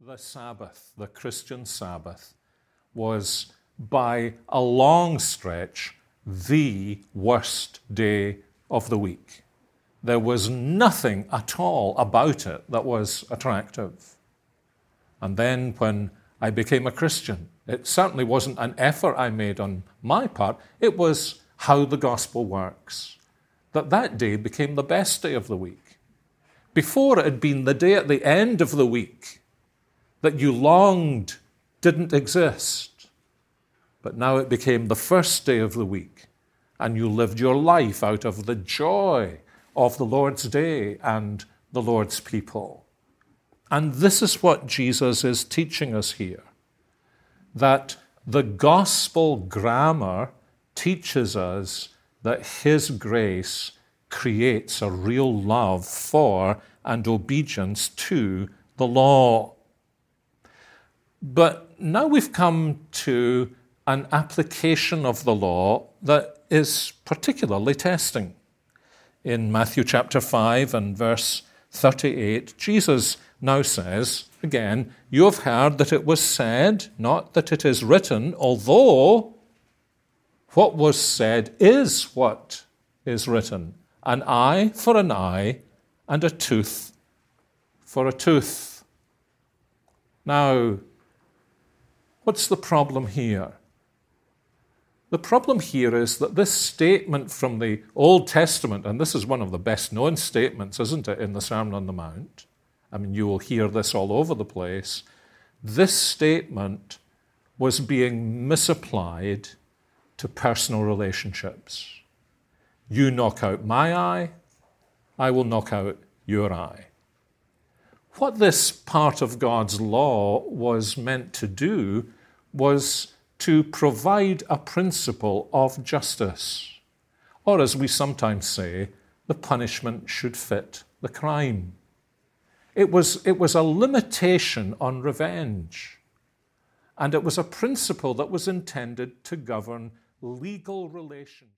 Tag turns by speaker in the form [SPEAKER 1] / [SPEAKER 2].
[SPEAKER 1] The Sabbath, the Christian Sabbath, was by a long stretch the worst day of the week. There was nothing at all about it that was attractive. And then when I became a Christian, it certainly wasn't an effort I made on my part. It was how the gospel works. That day became the best day of the week. Before, it had been the day at the end of the week that you longed didn't exist. But now it became the first day of the week, and you lived your life out of the joy of the Lord's day and the Lord's people. And this is what Jesus is teaching us here, that the gospel grammar teaches us that His grace creates a real love for and obedience to the law. But now we've come to an application of the law that is particularly testing. In Matthew chapter 5 and verse 38, Jesus now says, again, "You have heard that it was said, not that it is written, although what was said is what is written, an eye for an eye and a tooth for a tooth." Now, what's the problem here? The problem here is that this statement from the Old Testament, and this is one of the best known statements, isn't it, in the Sermon on the Mount? I mean, you will hear this all over the place. This statement was being misapplied to personal relationships. You knock out my eye, I will knock out your eye. What this part of God's law was meant to do was to provide a principle of justice, or as we sometimes say, the punishment should fit the crime. It was a limitation on revenge, and it was a principle that was intended to govern legal relations.